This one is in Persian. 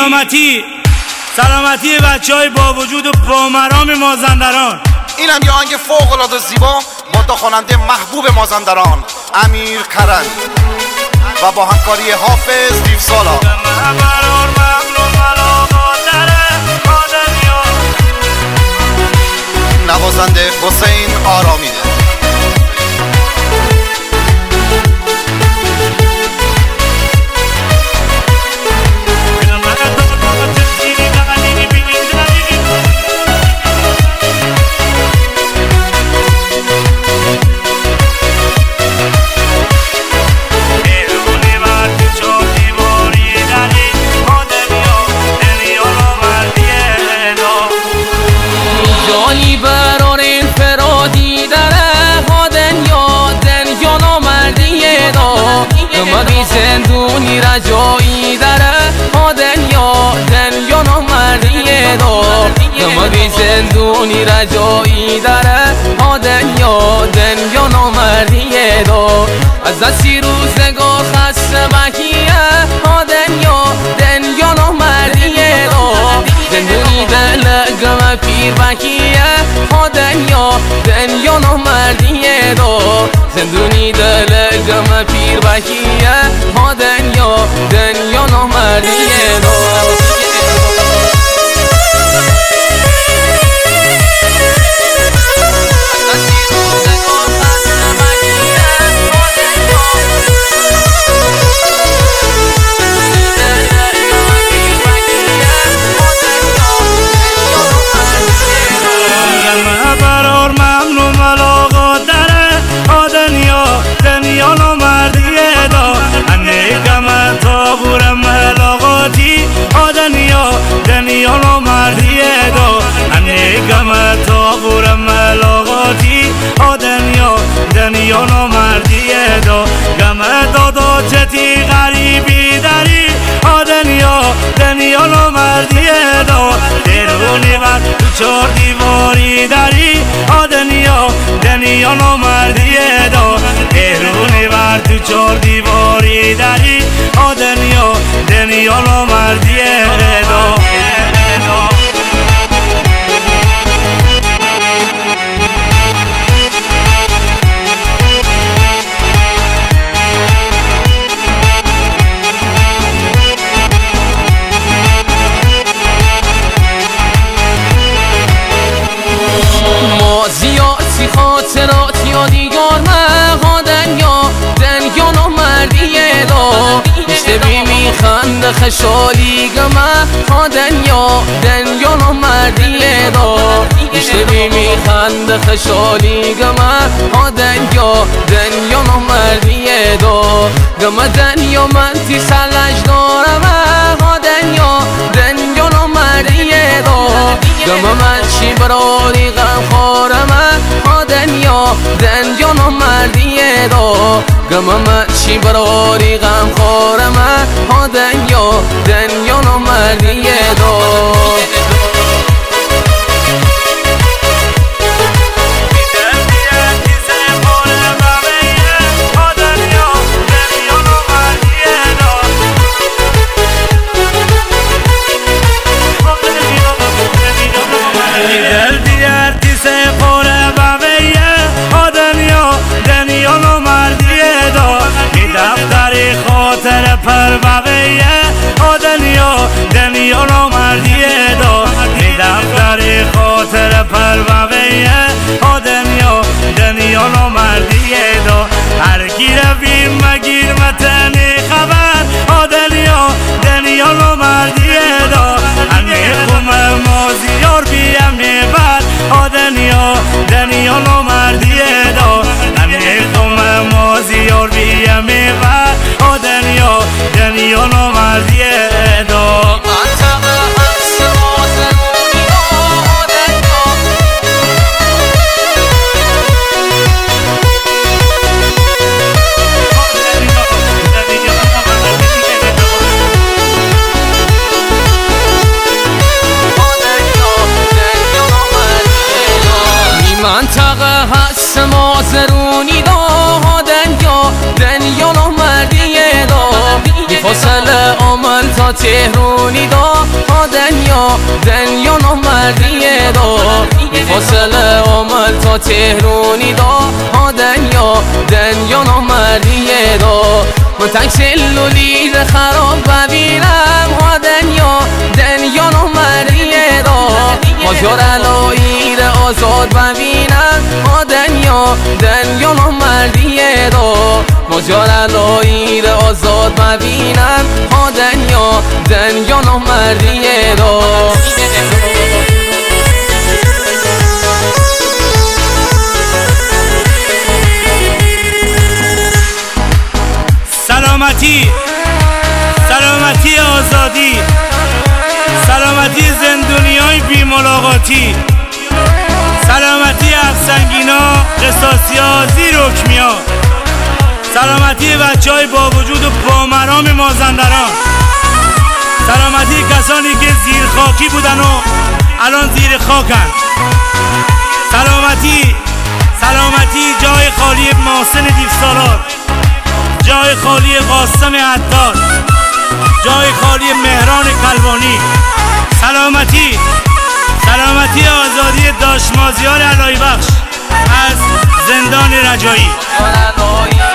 سلامتی بچهای با وجود و بامرام مازندران. اینم یه آهنگ فوق‌العاده زیبا با دو خواننده محبوب مازندران، امیر کرند و با همکاری حافظ دیوسالا. نوازنده حسین آرامیده. زندونی را جایی داره ها دنیا نامردیه دو دماغی زندونی را جایی داره ها دنیا نامردیه دو از دستی روزگاه خسته بکیه ها دنیا نامردیه دو زندونی دلگم پیر بکیه ها دنیا نامردیه دو زندونی دلگم پیر بکیه ها دنیا نامردیه دو دنیا نامردیه دو انگم تابورم ملاقاتی دنیا نامردیه دو گم دادا چتی غریبی داری دنیا نامردیه دو درونی و تو چار دیواری داری دنیا نامردیه دو درونی و تو چار دیواری داری دنیا نامردیه دو مازیاتی خاطرات یادگار مها دنیا نامردیه دو اشتبی میخند خشالی گمه ها دنیا نامردیه دو اشتبی میخند خشالی گمه ها دنیا نامردیه دو گمه دنیا من تی سلج دارم ها دنیا نامردیه دو گمه من چی براری غم خورم ها دنیا نامردیه دو گمه من چی براری غم خورم ها دنیا نامردیه دو خاطر پر بقیه دنیا نامردیه دو دفتر خاطر پر بقیه دنیا نامردیه دو هر کی رویم مگیر متنی خبر دنیا نامردیه دو همی خوم مازیار بیم نیبر دنیا نامردیه دو همی خوم مازیار بیم نیبر دنیا نامردیه دو تا تهرونی دا دنیا نامردیه دا فاصله عمل تا تهرونی دا دنیا نامردیه دا من تکسل و لیر خراب ببینم دنیا نامردیه دا مازیار علاییر آزاد ببینم دنیا نامردیه دا مازیار علاییر آزاد ببینم دنیا نامردیه دا سلامتی آزادی، سلامتی زندونیای بی ملاقاتی، سلامتی افسنگینا قصاصی‌ها زیر حکمیا، سلامتی بچه‌های با وجود و پامرام مازندران، سلامتی کسانی که زیر خاکی بودن و الان زیر خاکن، سلامتی جای خالی محسن دیوسالار، جای خالی قاسم عطار، جای خالی مهران کلبانی، سلامتی آزادی داش مازیار علایی بخش از زندان رجایی.